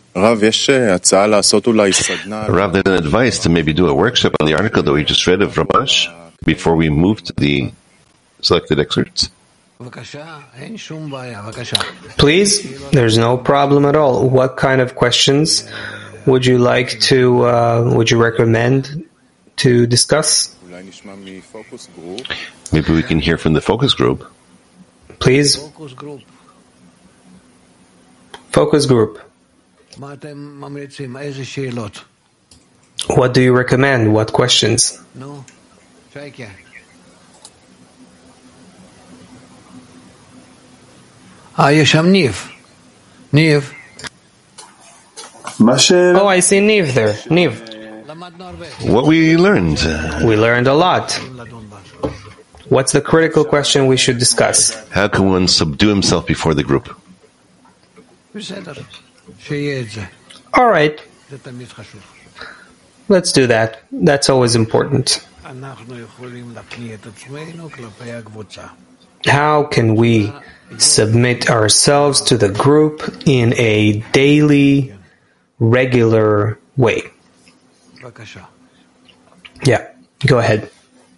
Rav, there's an advice to maybe do a workshop on the article that we just read of Ramash before we move to the selected excerpts. Please, there's no problem at all. What kind of questions would you like to, would you recommend to discuss? Maybe we can hear from the focus group. Please. Focus group. What do you recommend? What questions? Niv. Oh, I see Niv there. Niv. What we learned? We learned a lot. What's the critical question we should discuss? How can one subdue himself before the group? All right. Let's do that. That's always important. How can we submit ourselves to the group in a daily, regular way? Yeah, go ahead.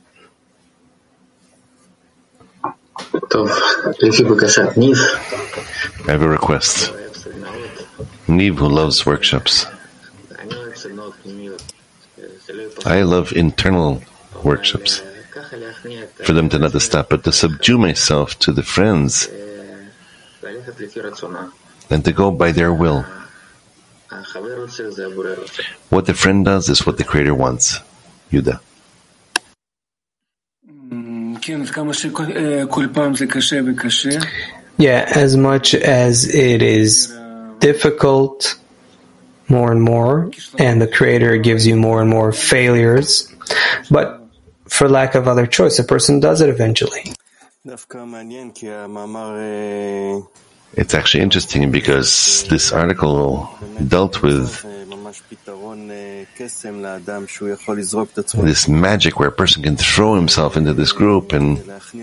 I have a request. Niv, who loves workshops. I love internal workshops. For them to not to stop, but to subdue myself to the friends and to go by their will. What the friend does is what the Creator wants. Yuda. Yeah, as much as it is difficult more and more, and the Creator gives you more and more failures, but for lack of other choice, a person does it eventually. It's actually interesting because this article dealt with this magic where a person can throw himself into this group and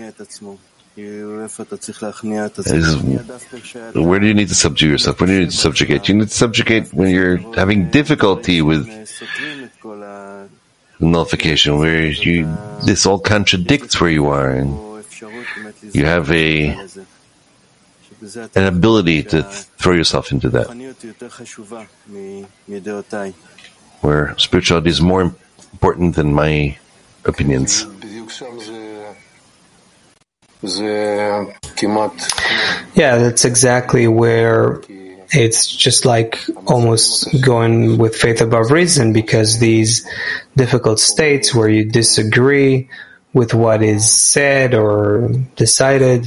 where do you need to subdue yourself? When do you need to subjugate? You need to subjugate when you're having difficulty with nullification, where this all contradicts where you are, and you have an ability to throw yourself into that, where spirituality is more important than my opinions. Yeah, that's exactly where it's just like almost going with faith above reason, because these difficult states where you disagree with what is said or decided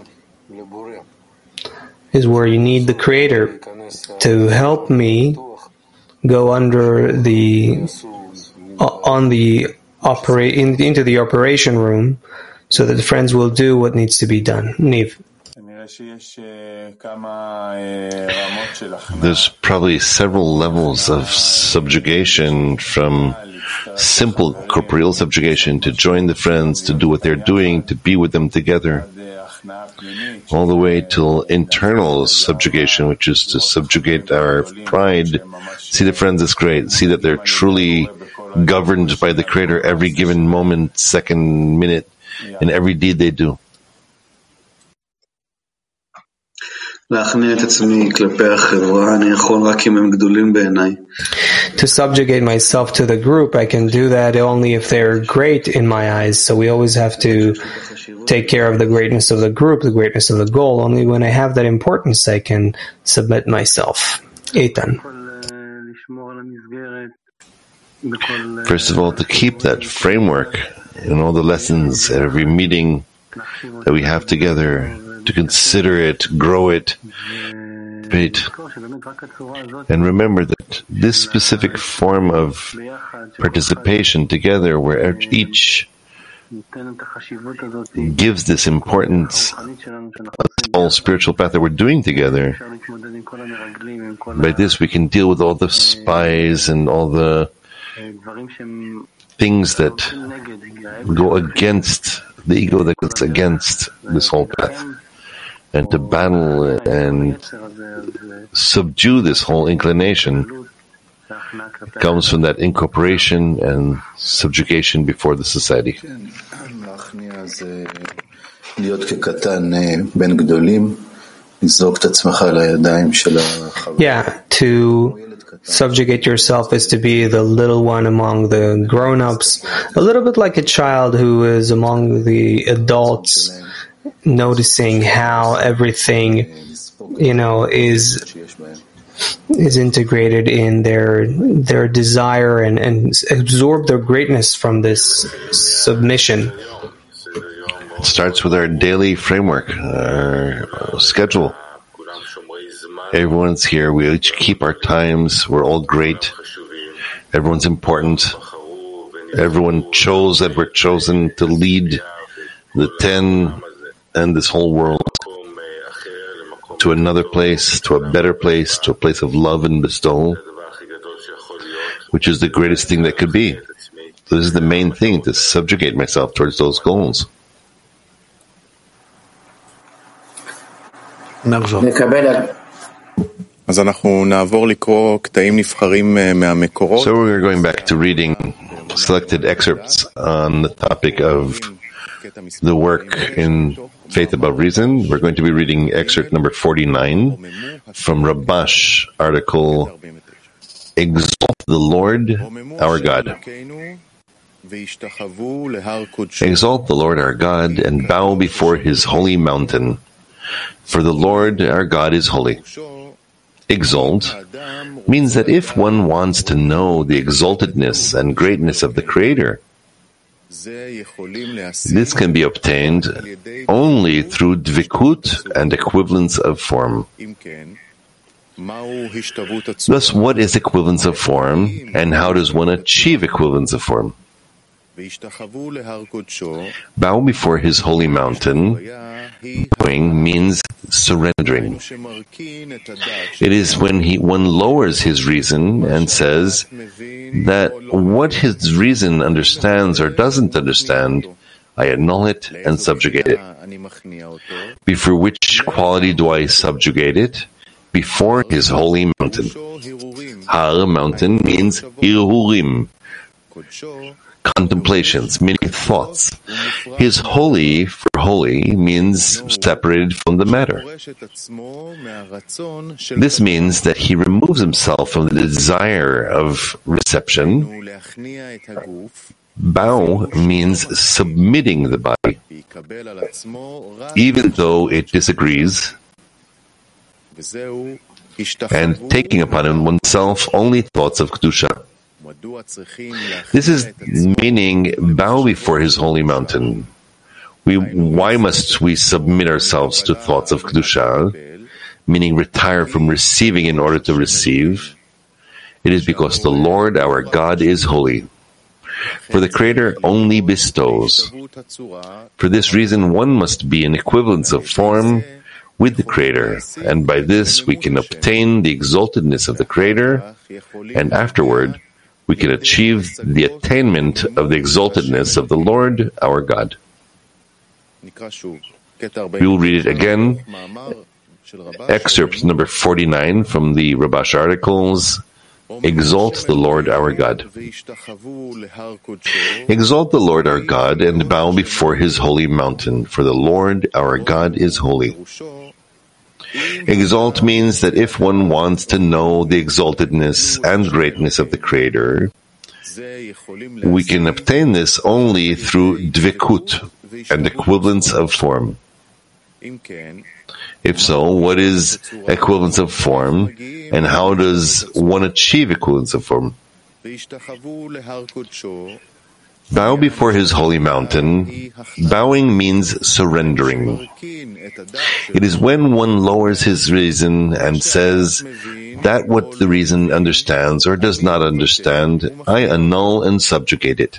is where you need the Creator to help me go under into the operation room, so that the friends will do what needs to be done. Niv. There's probably several levels of subjugation, from simple corporeal subjugation to join the friends, to do what they're doing, to be with them together, all the way till internal subjugation, which is to subjugate our pride, see the friends as great, see that they're truly governed by the Creator every given moment, second, minute, in every deed they do. To subjugate myself to the group, I can do that only if they're great in my eyes. So we always have to take care of the greatness of the group, the greatness of the goal. Only when I have that importance, I can submit myself. Eitan. First of all, to keep that framework in all the lessons at every meeting that we have together, to consider it, grow it, debate. And remember that this specific form of participation together, where each gives this importance of the whole spiritual path that we're doing together, by this we can deal with all the spies and all the things that go against the ego, that goes against this whole path. and to battle and subdue this whole inclination comes from that incorporation and subjugation before the society. Yeah, to subjugate yourself is to be the little one among the grown-ups, a little bit like a child who is among the adults, noticing how everything, is integrated in their desire and absorb their greatness from this submission. It starts with our daily framework, our schedule. Everyone's here. We each keep our times. We're all great. Everyone's important. Everyone chose that we're chosen to lead the 10 and this whole world to another place, to a better place, to a place of love and bestowal, which is the greatest thing that could be. So this is the main thing, to subjugate myself towards those goals. So we're going back to reading selected excerpts on the topic of the work in Faith Above Reason. We're going to be reading excerpt number 49 from Rabash article, Exalt the Lord our God. Exalt the Lord our God and bow before his holy mountain, for the Lord our God is holy. Exalt means that if one wants to know the exaltedness and greatness of the Creator, this can be obtained only through dvikut and equivalence of form. Thus, what is equivalence of form, and how does one achieve equivalence of form? Bow before his holy mountain. Bowing means surrendering. It is when one lowers his reason and says that what his reason understands or doesn't understand, I annul it and subjugate it. Before which quality do I subjugate it? Before his holy mountain. Har, mountain, means irhurim, contemplations, meaning thoughts. His holy, for holy, means separated from the matter. This means that he removes himself from the desire of reception. Bow means submitting the body, even though it disagrees, and taking upon oneself only thoughts of Kedusha. This is meaning bow before his holy mountain. Why must we submit ourselves to thoughts of Kedusha, meaning retire from receiving in order to receive? It is because the Lord our God is holy. For the Creator only bestows. For this reason one must be in equivalence of form with the Creator, and by this we can obtain the exaltedness of the Creator, and afterward we can achieve the attainment of the exaltedness of the Lord our God. We will read it again. Excerpt number 49 from the Rabash articles, Exalt the Lord our God. Exalt the Lord our God and bow before his holy mountain, for the Lord our God is holy. Exalt means that if one wants to know the exaltedness and greatness of the Creator, we can obtain this only through dvikut and equivalence of form. If so, what is equivalence of form, and how does one achieve equivalence of form? Bow before his holy mountain. Bowing means surrendering. It is when one lowers his reason and says that what the reason understands or does not understand, I annul and subjugate it.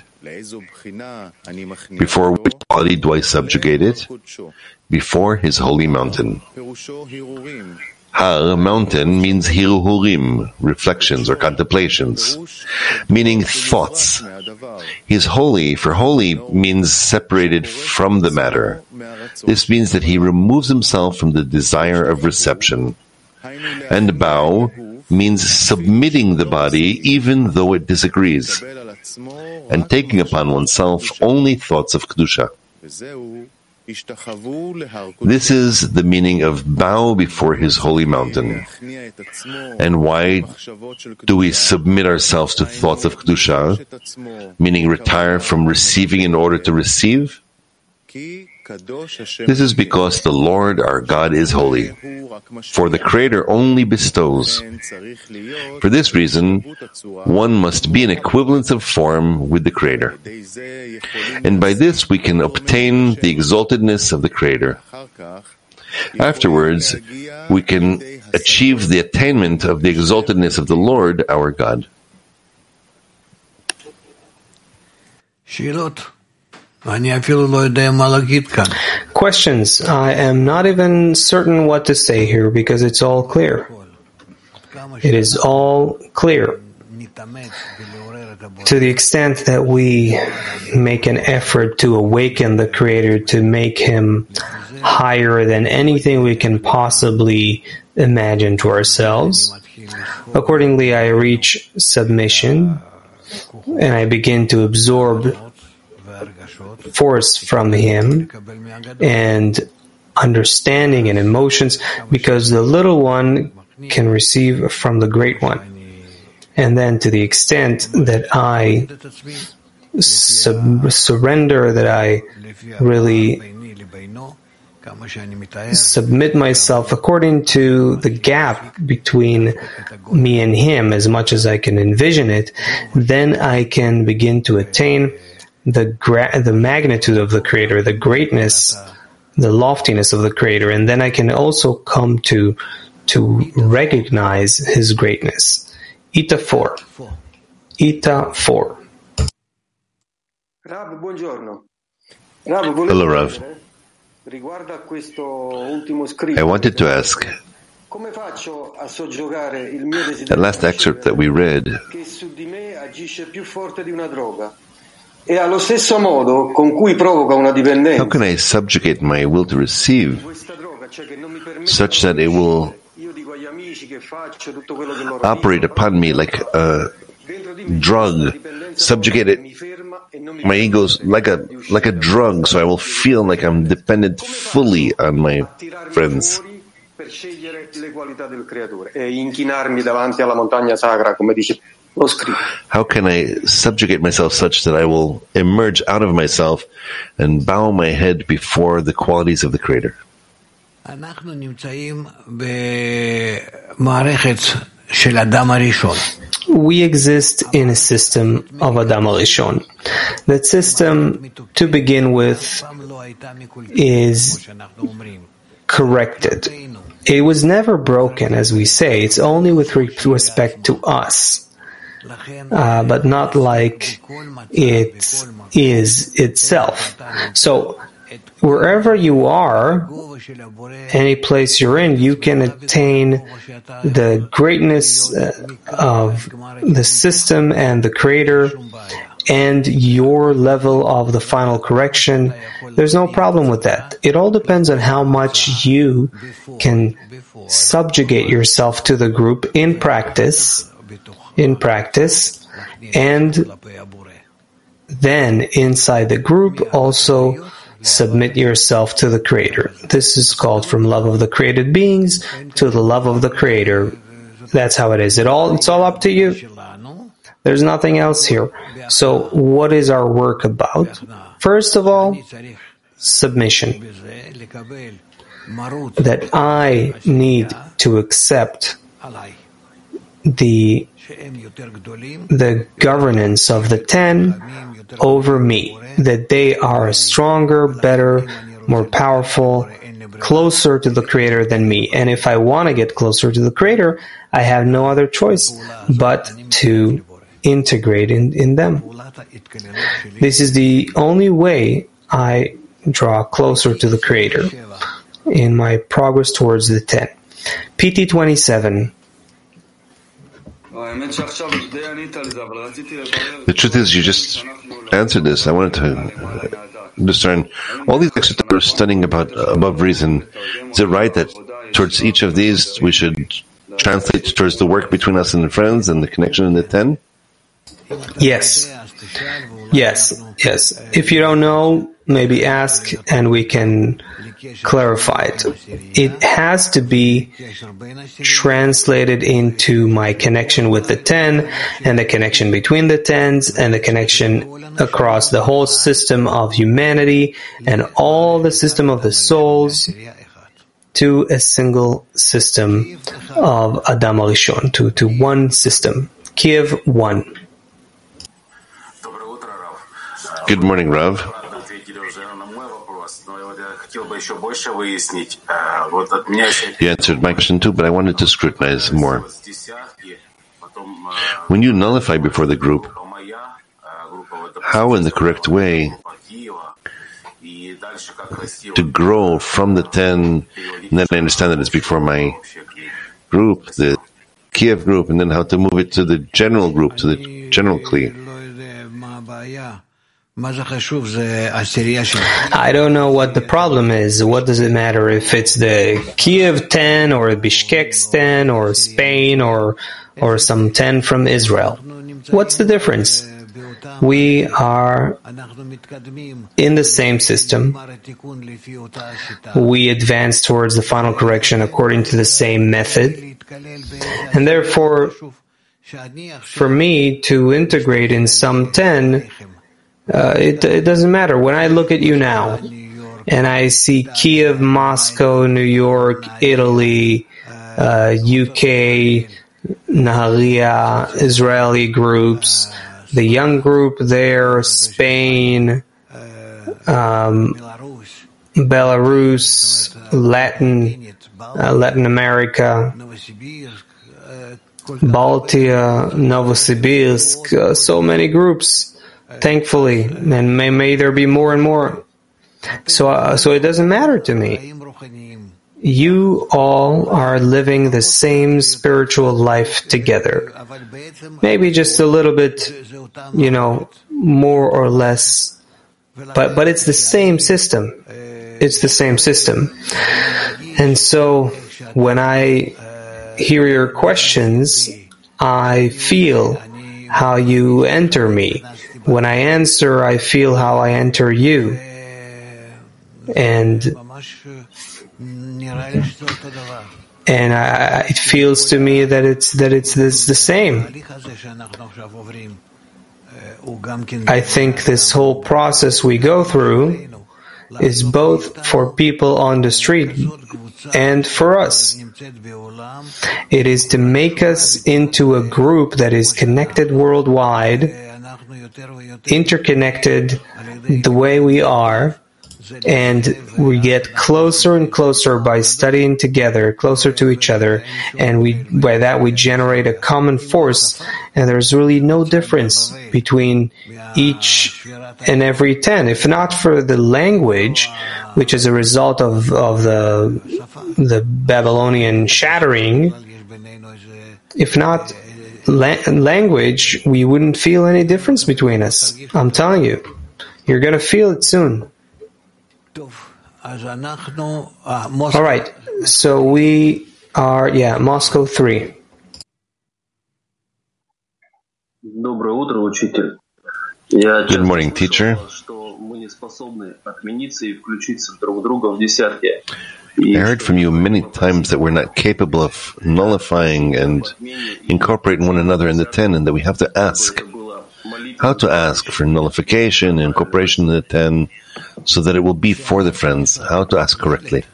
Before which quality do I subjugate it? Before his holy mountain. Har, mountain, means hirhurim, reflections or contemplations, meaning thoughts. He is holy, for holy means separated from the matter. This means that he removes himself from the desire of reception. And bow means submitting the body even though it disagrees, and taking upon oneself only thoughts of Kedusha. This is the meaning of bow before his holy mountain. And why do we submit ourselves to thoughts of Kedusha, meaning retire from receiving in order to receive? This is because the Lord our God is holy, for the Creator only bestows. For this reason, one must be in equivalence of form with the Creator. And by this we can obtain the exaltedness of the Creator. Afterwards, we can achieve the attainment of the exaltedness of the Lord our God. Questions. I am not even certain what to say here because it's all clear. It is all clear. To the extent that we make an effort to awaken the Creator, to make Him higher than anything we can possibly imagine to ourselves, accordingly I reach submission and I begin to absorb force from Him and understanding and emotions, because the little one can receive from the great one. And then to the extent that I surrender, that I really submit myself according to the gap between me and Him as much as I can envision it, then I can begin to attain the magnitude of the Creator, the greatness, the loftiness of the Creator, and then I can also come to recognize His greatness. Ita 4. Ita 4. Rav, buongiorno. Hello, Rav. I wanted to ask, that last excerpt that we read, how can I subjugate my will to receive such that it will operate upon me like a drug, subjugate it, my ego's like a drug, so I will feel like I'm dependent fully on my friends. How can I subjugate myself such that I will emerge out of myself and bow my head before the qualities of the Creator? We exist in a system of Adam HaRishon. That system, to begin with, is corrected. It was never broken, as we say. It's only with respect to us, but not like it is itself. So, wherever you are, any place you're in, you can attain the greatness of the system and the Creator and your level of the final correction. There's no problem with that. It all depends on how much you can subjugate yourself to the group in practice, and then inside the group also submit yourself to the Creator. This is called from love of the created beings to the love of the Creator. That's how it is. It's all up to you. There's nothing else here. So what is our work about? First of all, submission. That I need to accept the governance of the 10 over me, that they are stronger, better, more powerful, closer to the Creator than me. And if I want to get closer to the Creator, I have no other choice but to integrate in them. This is the only way I draw closer to the Creator in my progress towards the 10. PT 27. The truth is, you just answered this. I wanted to discern all these extra that we're studying about above reason. Is it right that towards each of these we should translate towards the work between us and the friends and the connection in the 10? Yes. If you don't know, maybe ask and we can clarify it. It has to be translated into my connection with the 10 and the connection between the 10s and the connection across the whole system of humanity and all the system of the souls to a single system of Adam HaRishon, to one system. Kiev 1. Good morning, Rav. You answered my question too, but I wanted to scrutinize more. When you nullify before the group, how in the correct way to grow from the 10, and then I understand that it's before my group, the Kiev group, and then how to move it to the general group, to the general Kli. I don't know what the problem is. What does it matter if it's the Kiev 10 or Bishkek 10 or Spain or some 10 from Israel? What's the difference? We are in the same system. We advance towards the final correction according to the same method. And therefore, for me to integrate in some 10, it doesn't matter. When I look at you now, and I see Kiev, Moscow, New York, Italy, UK, Nahariya, Israeli groups, the young group there, Spain, Belarus, Latin America, Baltia, Novosibirsk, so many groups. Thankfully, and may there be more and more. So it doesn't matter to me. You all are living the same spiritual life together. Maybe just a little bit, more or less. But it's the same system. It's the same system. And so when I hear your questions, I feel how you enter me. When I answer, I feel how I enter you. And it feels to me that it's the same. I think this whole process we go through is both for people on the street and for us. It is to make us into a group that is connected worldwide, interconnected the way we are, and we get closer and closer by studying together, closer to each other, and by that we generate a common force, and there's really no difference between each and every 10. If not for the language, which is a result of the Babylonian shattering, if not language, we wouldn't feel any difference between us. I'm telling you. You're going to feel it soon. All right. So we are, Moscow 3. Good morning, teacher. I heard from you many times that we're not capable of nullifying and incorporating one another in the 10, and that we have to ask. How to ask for nullification and incorporation in the 10 so that it will be for the friends. How to ask correctly.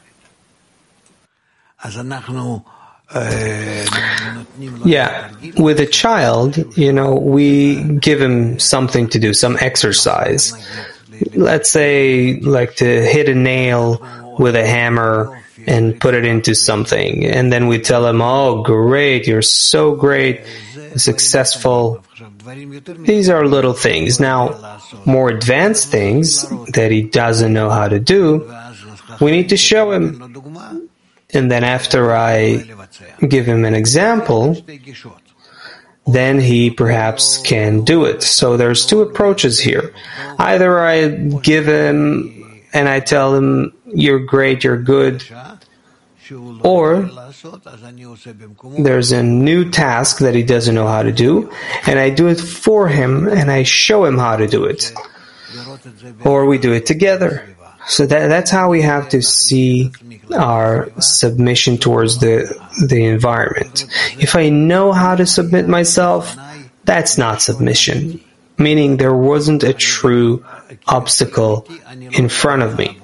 With a child, we give him something to do, some exercise. Let's say, like to hit a nail with a hammer and put it into something. And then we tell him, oh, great, you're so great, successful. These are little things. Now, more advanced things that he doesn't know how to do, we need to show him. And then after I give him an example, then he perhaps can do it. So there's two approaches here. Either I give him and I tell him, you're great, you're good, or there's a new task that he doesn't know how to do, and I do it for him and I show him how to do it. Or we do it together. So that's how we have to see our submission towards the environment. If I know how to submit myself, that's not submission, meaning there wasn't a true obstacle in front of me.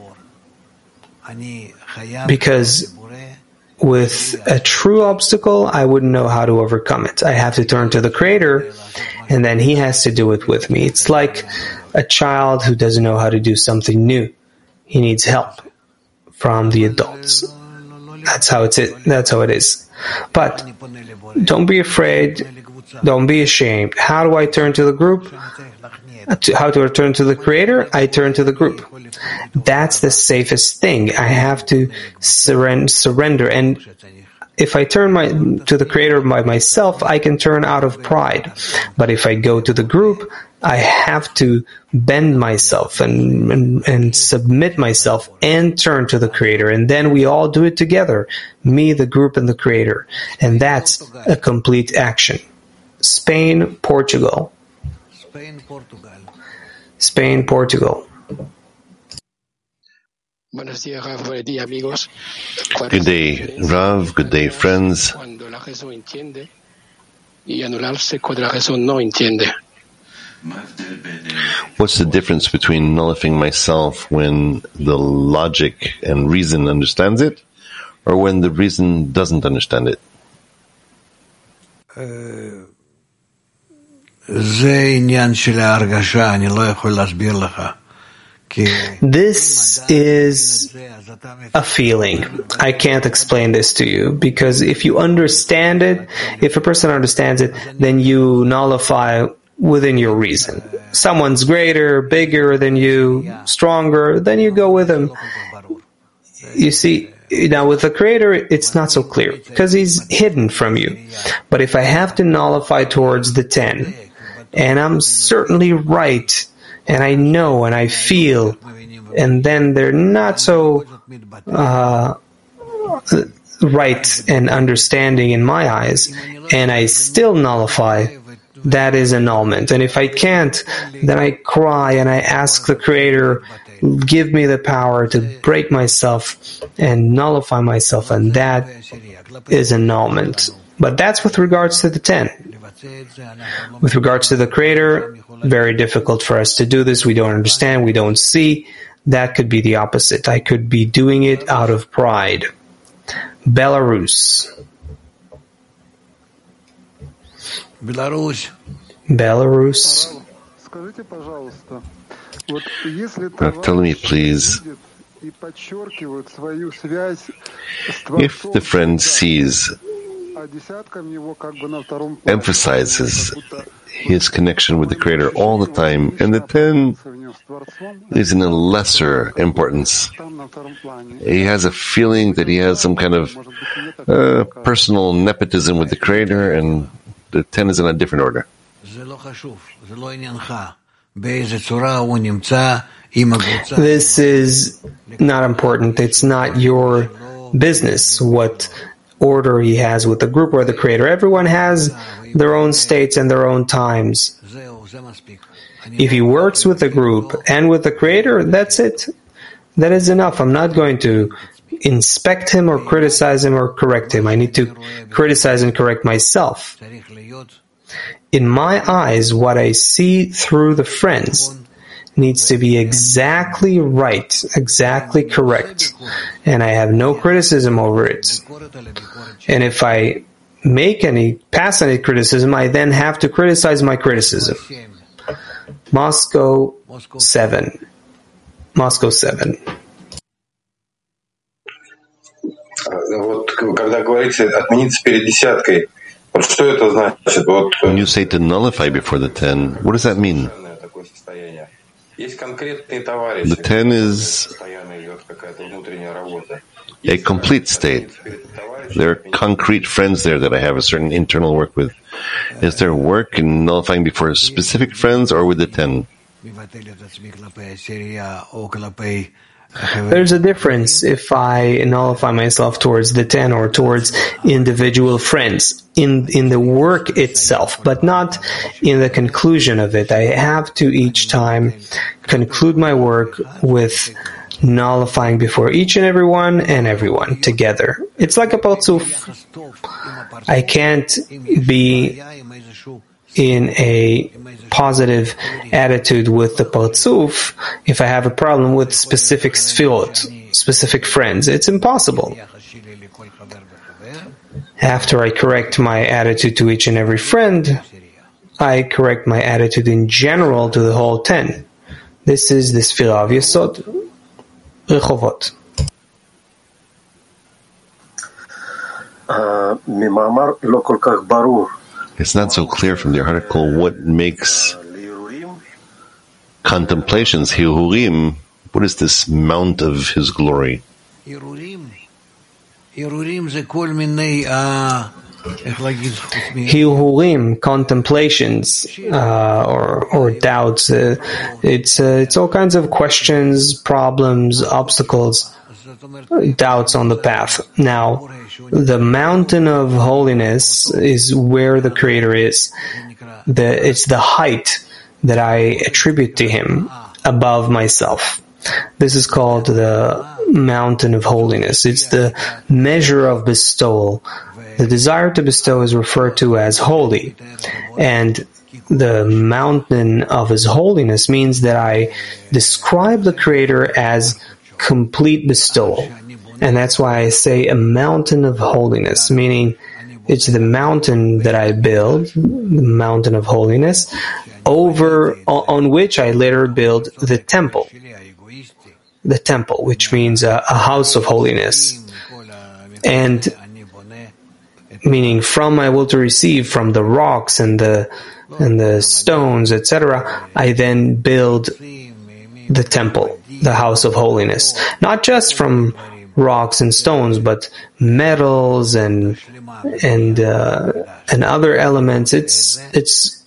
Because with a true obstacle, I wouldn't know how to overcome it. I have to turn to the Creator, and then He has to do it with me. It's like a child who doesn't know how to do something new. He needs help from the adults. That's how it is. But don't be afraid. Don't be ashamed. How do I turn to the group? How do I turn to the Creator? I turn to the group. That's the safest thing. I have to surrender. And if I turn to the Creator by myself, I can turn out of pride. But if I go to the group, I have to bend myself and submit myself and turn to the Creator. And then we all do it together. Me, the group, and the Creator. And that's a complete action. Spain, Portugal. Spain, Portugal. Good day, Rav. Good day, friends. What's the difference between nullifying myself when the logic and reason understands it, or when the reason doesn't understand it? This is a feeling. I can't explain this to you, because if you understand it, if a person understands it, then you nullify within your reason. Someone's greater, bigger than you, stronger, then you go with him. You see, now with the Creator, it's not so clear, because He's hidden from you. But if I have to nullify towards the 10, and I'm certainly right, and I know and I feel, and then they're not so right and understanding in my eyes, and I still nullify, that is annulment. And if I can't, then I cry and I ask the Creator, give me the power to break myself and nullify myself, and that is annulment. But that's with regards to the 10. With regards to the Creator, very difficult for us to do this. We don't understand, we don't see. That could be the opposite. I could be doing it out of pride. Belarus. Tell me, please, if the friend sees, emphasizes his connection with the Creator all the time, and the 10 is in a lesser importance. He has a feeling that he has some kind of personal nepotism with the Creator, and the 10 is in a different order. This is not important. It's not your business what order he has with the group or the Creator. Everyone has their own states and their own times. If he works with the group and with the Creator, that's it. That is enough. I'm not going to inspect him or criticize him or correct him. I need to criticize and correct myself. In my eyes, what I see through the friends needs to be exactly right, exactly correct, and I have no criticism over it. And if I pass any criticism, I then have to criticize my criticism. Moscow 7. Moscow 7. When you say to nullify before the 10, what does that mean? The 10 is a complete state. There are concrete friends there that I have a certain internal work with. Is there work in nullifying before specific friends or with the 10? There's a difference if I nullify myself towards the 10 or towards individual friends in the work itself, but not in the conclusion of it. I have to each time conclude my work with nullifying before each and everyone together. It's like a parzuf. I can't be in a positive attitude with the parzuf if I have a problem with specific sfirot, specific friends. It's impossible. After I correct my attitude to each and every friend, I correct my attitude in general to the whole 10. This is the Sfira of Yesod, Rechovot. It's not so clear from the article what makes contemplations, Hirurim, what is this mount of his glory? Hirurim, contemplations, or doubts. It's all kinds of questions, problems, obstacles, doubts on the path. Now, the mountain of holiness is where the Creator is. It's the height that I attribute to Him above myself. This is called the mountain of holiness. It's the measure of bestowal. The desire to bestow is referred to as holy. And the mountain of His holiness means that I describe the Creator as complete bestowal. And that's why I say a mountain of holiness, meaning it's the mountain that I build, the mountain of holiness, on which I later build the temple. The temple, which means a house of holiness. And meaning from my will to receive, from the rocks and the stones, etc., I then build the temple, the house of holiness. Not just from rocks and stones, but metals and other elements. It's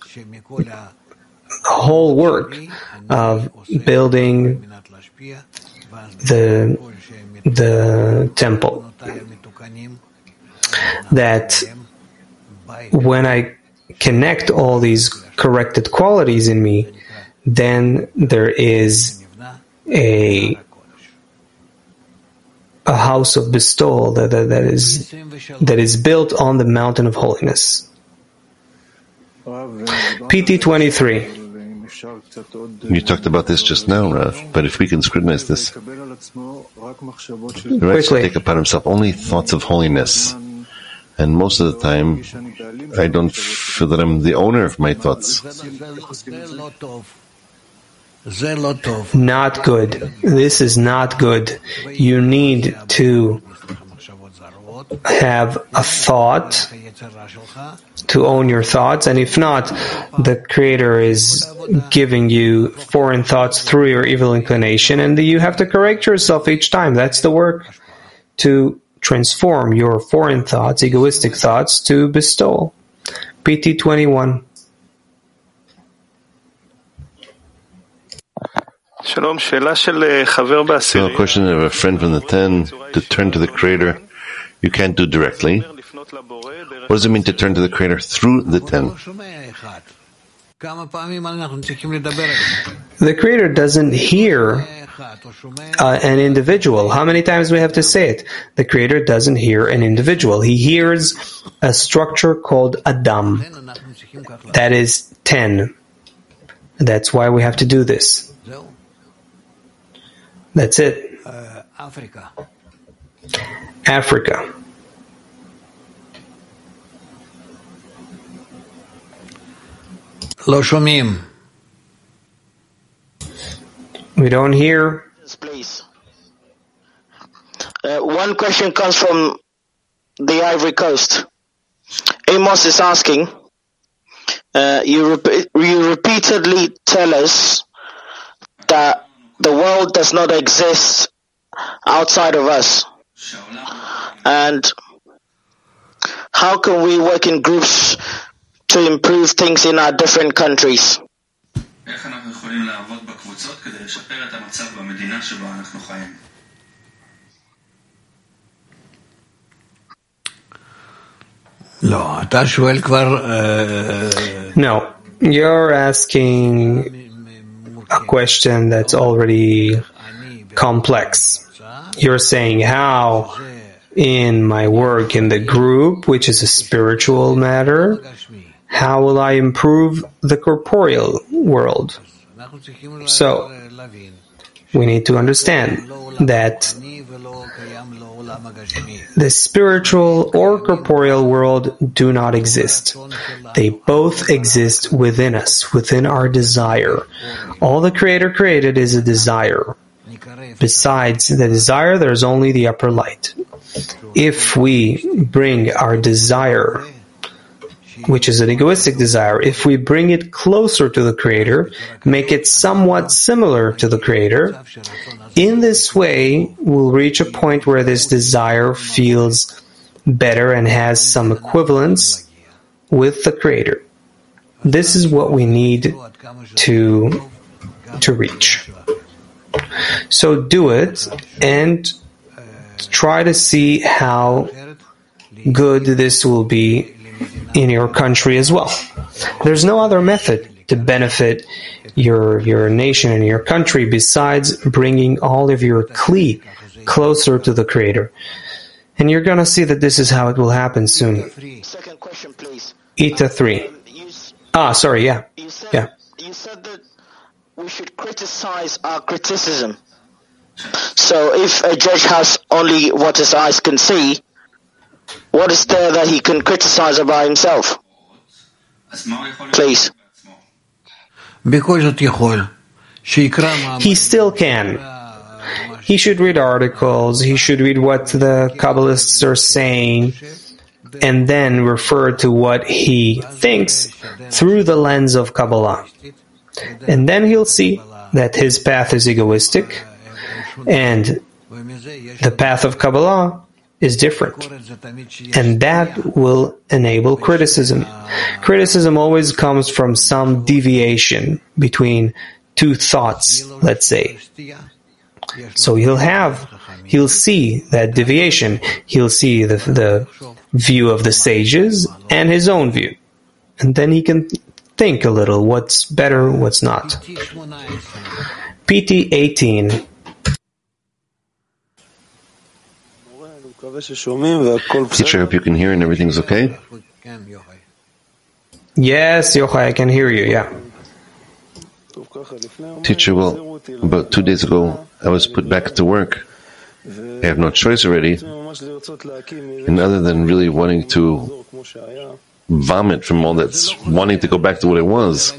whole work of building the temple. That when I connect all these corrected qualities in me, then there is a house of bestowal that is built on the mountain of holiness. PT 23. You talked about this just now, Rav, but if we can scrutinize this, the Rav should take upon himself only thoughts of holiness. And most of the time, I don't feel that I'm the owner of my thoughts. Not good. This is not good. You need to have a thought, to own your thoughts, and if not, the Creator is giving you foreign thoughts through your evil inclination, and you have to correct yourself each time. That's the work, to transform your foreign thoughts, egoistic thoughts, to bestowal. PT 21. So a question of a friend from the 10 to turn to the Creator, you can't do directly. What does it mean to turn to the Creator through the 10? The Creator doesn't hear an individual. How many times do we have to say it? The Creator doesn't hear an individual. He hears a structure called Adam. That is 10. That's why we have to do this. That's it. Africa. לא שומעים. We don't hear. Yes, please. One question comes from the Ivory Coast. Amos is asking, you repeatedly tell us that the world does not exist outside of us. And how can we work in groups to improve things in our different countries? No, you're asking a question that's already complex. You're saying how in my work in the group, which is a spiritual matter, how will I improve the corporeal world? So, we need to understand that the spiritual or corporeal world do not exist. They both exist within us, within our desire. All the Creator created is a desire. Besides the desire, there's only the upper light. If we bring our desire, which is an egoistic desire, if we bring it closer to the Creator, make it somewhat similar to the Creator, in this way we'll reach a point where this desire feels better and has some equivalence with the Creator. This is what we need to reach. So do it and try to see how good this will be in your country as well. There's no other method to benefit your nation and your country besides bringing all of your kli closer to the Creator. And you're going to see that this is how it will happen soon. Second question, please. Ita 3. Sorry, yeah. You said that we should criticize our criticism. So if a judge has only what his eyes can see, what is there that he can criticize about himself? Please. He still can. He should read articles, he should read what the Kabbalists are saying, and then refer to what he thinks through the lens of Kabbalah. And then he'll see that his path is egoistic, and the path of Kabbalah is different. And that will enable criticism. Criticism always comes from some deviation between two thoughts, let's say. So he'll see that deviation. He'll see the view of the sages and his own view. And then he can think a little what's better, what's not. PT 18. Teacher, I hope you can hear and everything's okay? Yes, Yochai, I can hear you, yeah. Teacher, well, about 2 days ago, I was put back to work. I have no choice already. And other than really wanting to vomit from all that's wanting to go back to what it was.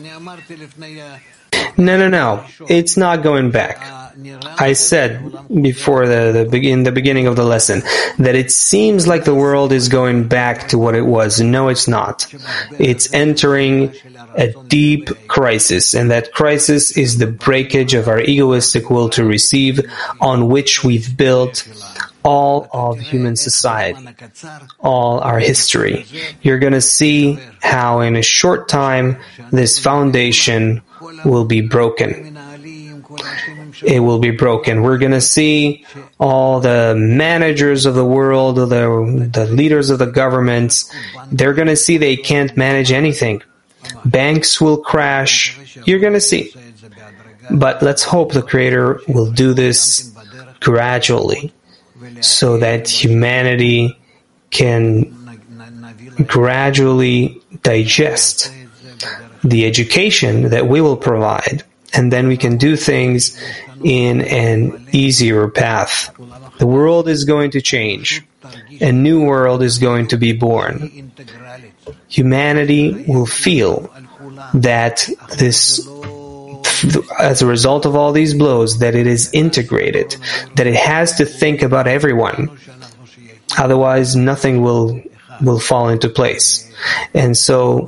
No. It's not going back. I said before in the beginning of the lesson that it seems like the world is going back to what it was. No, it's not. It's entering a deep crisis, and that crisis is the breakage of our egoistic will to receive, on which we've built all of human society, all our history. You're going to see how in a short time this foundation will be broken. It will be broken. We're going to see all the managers of the world, the leaders of the governments, they're going to see they can't manage anything. Banks will crash. You're going to see. But let's hope the Creator will do this gradually, so that humanity can gradually digest the education that we will provide, and then we can do things in an easier path. The world is going to change. A new world is going to be born. Humanity will feel that this, as a result of all these blows, that it is integrated, that it has to think about everyone. Otherwise, nothing will fall into place. And so,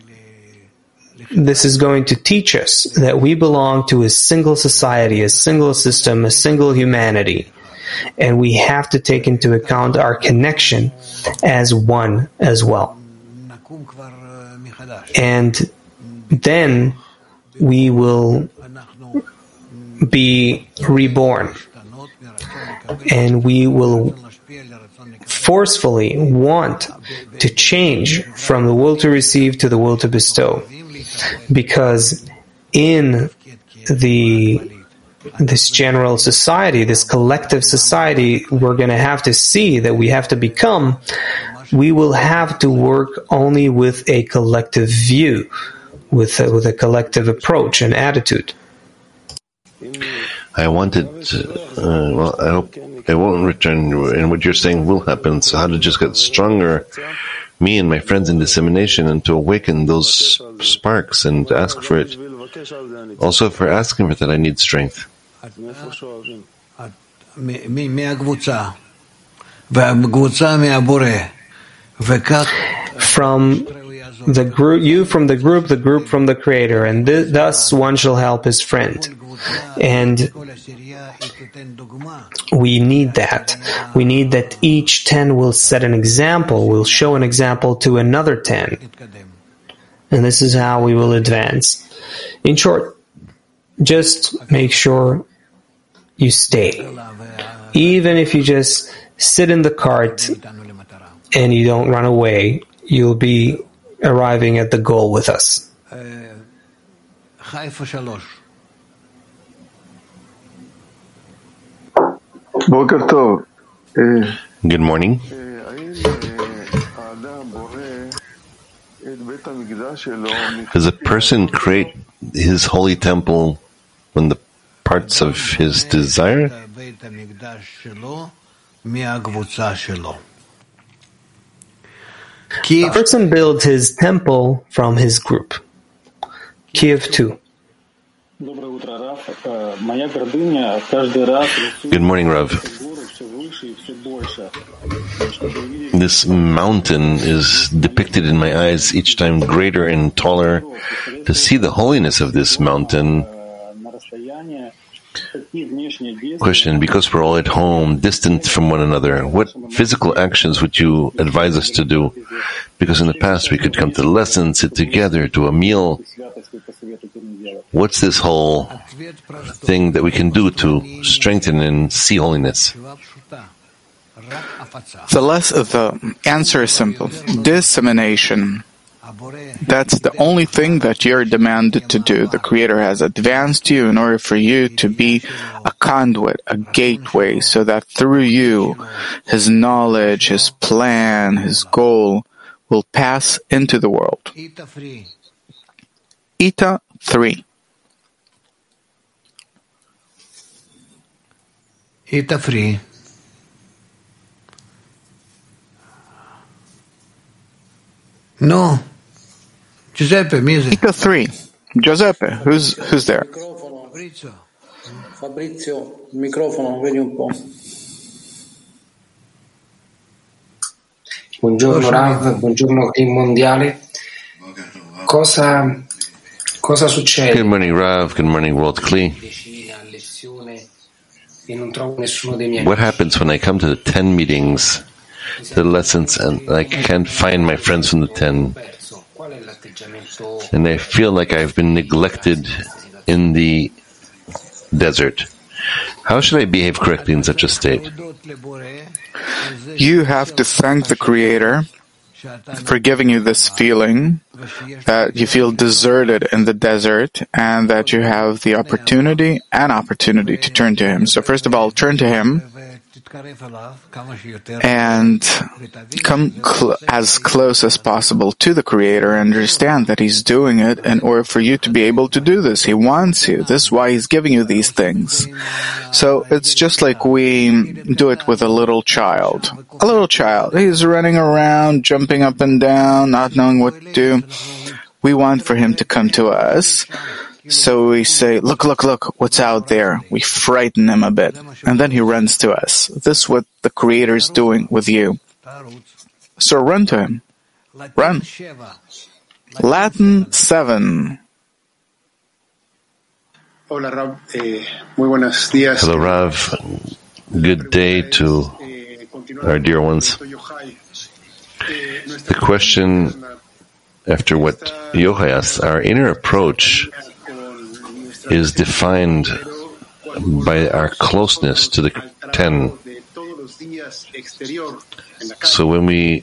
this is going to teach us that we belong to a single society, a single system, a single humanity. and we have to take into account our connection as one as well. And then we will be reborn, and we will forcefully want to change from the will to receive to the will to bestow, because in this general society, this collective society, we're going to have to see that we have to become. We will have to work only with a collective view, with a collective approach and attitude. I wanted, I hope I won't return, and what you're saying will happen, so how to just get stronger, me and my friends in dissemination, and to awaken those sparks and ask for it. Also, for asking for that, I need strength. From the group, you from the group from the Creator, and thus one shall help his friend. And we need that. We need that each 10 will set an example, will show an example to another 10. And this is how we will advance. In short, just make sure you stay. Even if you just sit in the cart and you don't run away, you'll be arriving at the goal with us. Good morning. Does a person create his holy temple from the parts of his desire? A person builds his temple from his group. Kiev 2. Good morning, Rav. This mountain is depicted in my eyes each time greater and taller. To see the holiness of this mountain. Question, because we're all at home, distant from one another, what physical actions would you advise us to do? Because in the past we could come to lessons, sit together, do a meal. What's this whole thing that we can do to strengthen and see holiness? The answer is simple. Dissemination. That's the only thing that you're demanded to do. The Creator has advanced you in order for you to be a conduit, a gateway, so that through you, His knowledge, His plan, His goal will pass into the world. Ita 3. Ita 3. No. Giuseppe, music. Ita 3. Giuseppe, who's there? Fabrizio, il microfono, vedi un po'. Buongiorno Rav, buongiorno team mondiale. Cosa succede? Good morning, Rav. Good morning, World Kli. What happens when I come to the 10 meetings, the lessons, and I can't find my friends from the 10? And I feel like I've been neglected in the desert. How should I behave correctly in such a state? You have to thank the Creator for giving you this feeling that you feel deserted in the desert and that you have the opportunity to turn to Him. So first of all, turn to Him and come as close as possible to the Creator and understand that He's doing it in order for you to be able to do this. He wants you. This is why He's giving you these things. So it's just like we do it with a little child. A little child, he's running around, jumping up and down, not knowing what to do. We want for him to come to us. So we say, look, what's out there? We frighten him a bit. And then he runs to us. This is what the Creator is doing with you. So run to Him. Run. Latin 7. Hello, Rav. Good day to our dear ones. The question after what Yochai asks, our inner approach is defined by our closeness to the 10. So when we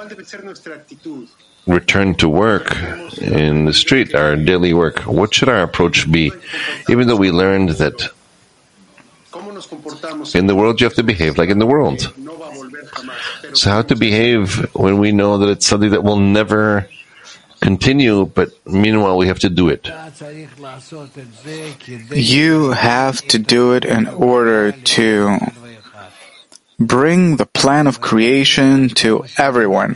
return to work in the street, our daily work, what should our approach be? Even though we learned that in the world you have to behave like in the world. So how to behave when we know that it's something that will never continue, but meanwhile we have to do it? You have to do it in order to bring the plan of creation to everyone.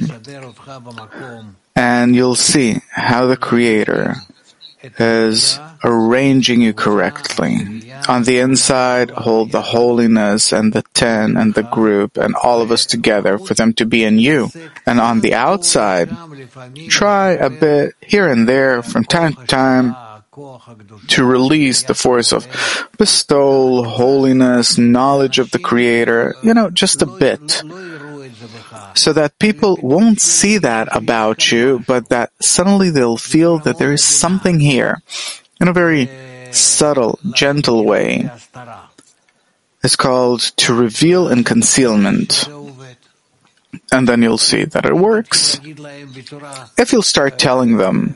And you'll see how the Creator is arranging you correctly. On the inside, hold the holiness and the 10 and the group and all of us together for them to be in you. And on the outside, try a bit here and there from time to time to release the force of bestowal, holiness, knowledge of the Creator, just a bit. So that people won't see that about you, but that suddenly they'll feel that there is something here in a very subtle, gentle way. It's called to reveal and concealment. And then you'll see that it works. If you'll start telling them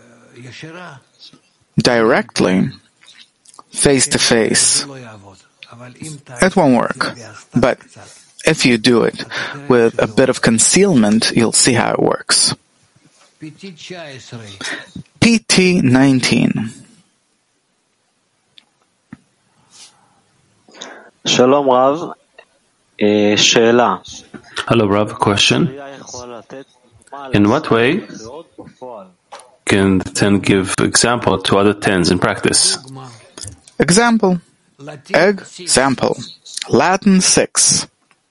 directly, face to face, it won't work. But if you do it with a bit of concealment, you'll see how it works. PT 19. Shalom Rav. She'ela. Hello Rav, a question. In what way can the 10 give example to other 10s in practice? Example. Latin 6.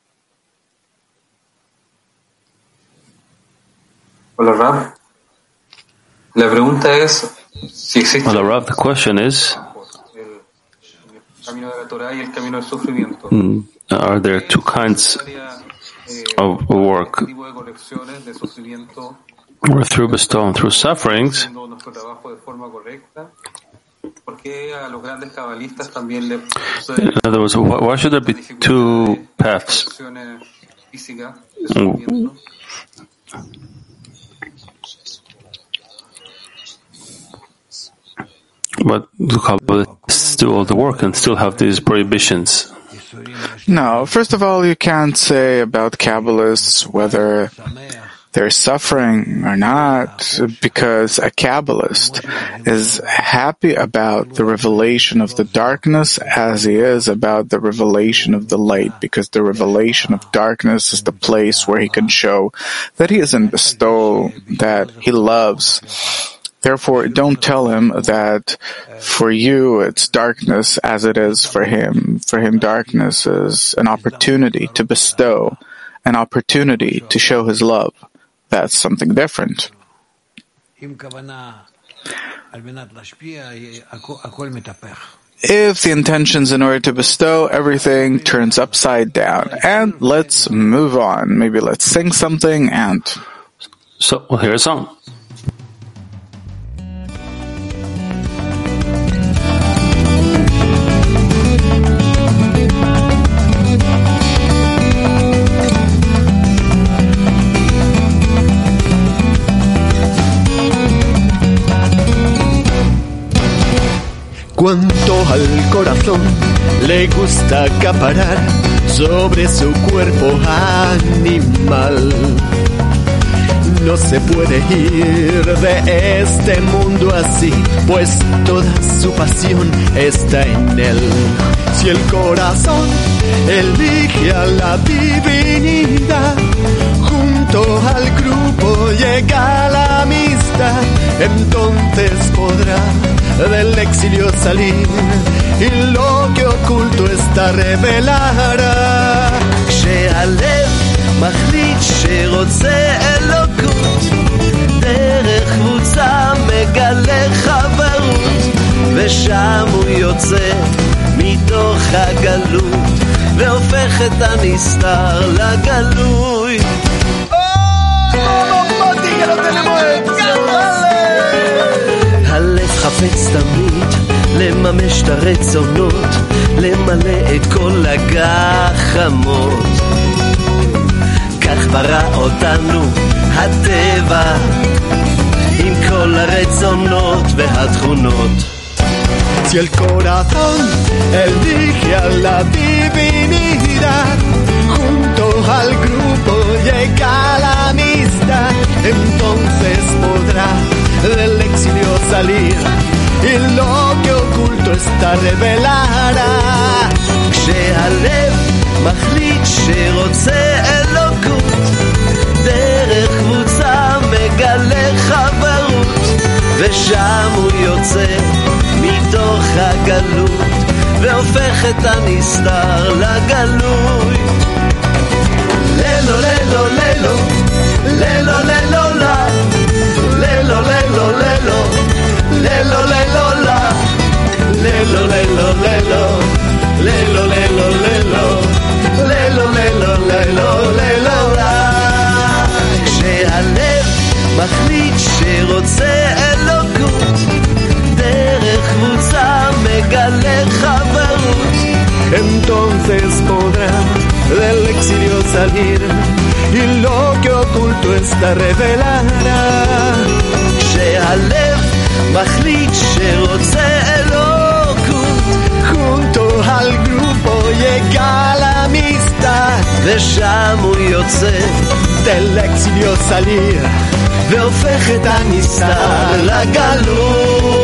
Hola Rav. La pregunta es si existe. Hello Rav, the question is, are there two kinds of work, or through bestow and through sufferings? In other words, why should there be two paths? But the Kabbalists do all the work and still have these prohibitions. No, first of all, you can't say about Kabbalists whether they're suffering or not, because a Kabbalist is happy about the revelation of the darkness as he is about the revelation of the light, because the revelation of darkness is the place where he can show that he is in bestowal, that he loves. Therefore, don't tell him that for you it's darkness as it is for him. For him, darkness is an opportunity to bestow, an opportunity to show his love. That's something different. If the intention's in order to bestow, everything turns upside down. And let's move on. Maybe let's sing something and... So, we'll hear a song. Cuánto al corazón le gusta acaparar sobre su cuerpo animal. No se puede ir de este mundo así, pues toda su pasión está en él. Si el corazón elige a la divinidad, junto al grupo llega la amistad, entonces podrá del exilio salir y lo que oculto está revelará. כשהלב מחליט שרוצה אלוקות, דרך קבוצה מגלה חברות, ושם הוא יוצא מתוך הגלות והופך את הנסתר לגלוי. הלב חפץ תמיד לממש את הרצונות, למלא את כל הגחמות. כך ברא אותנו הטבע עם כל הרצונות והתכונות. Si el corazón elige a la divinidad, junto al grupo llega la amistad, entonces podrá del exilio salir y lo que oculto está revelará. כשהלב מחליט שרוצה אלוקות, דרך קבוצה מגלה חברות, ושם הוא יוצא מתוך הגלות והופך את הנסתר לגלוי. ללו ללו ללו ללו ללו לה ללו ללו ללו ללו ללו לה ללו ללו ללו ללו ללו ללו ללו ללו ללו ללו לה. כשהלב מחליט שרוצה אלוקות, דרך קבוצה מגלה חברות, entonces podrá del exilio salir y lo que oculto está revelará. כשהלב מחליט שרוצה אלוקות, junto al grupo llega la amistad, ושם הוא יוצא del exilio salir והופך את הנסתר לגלוי.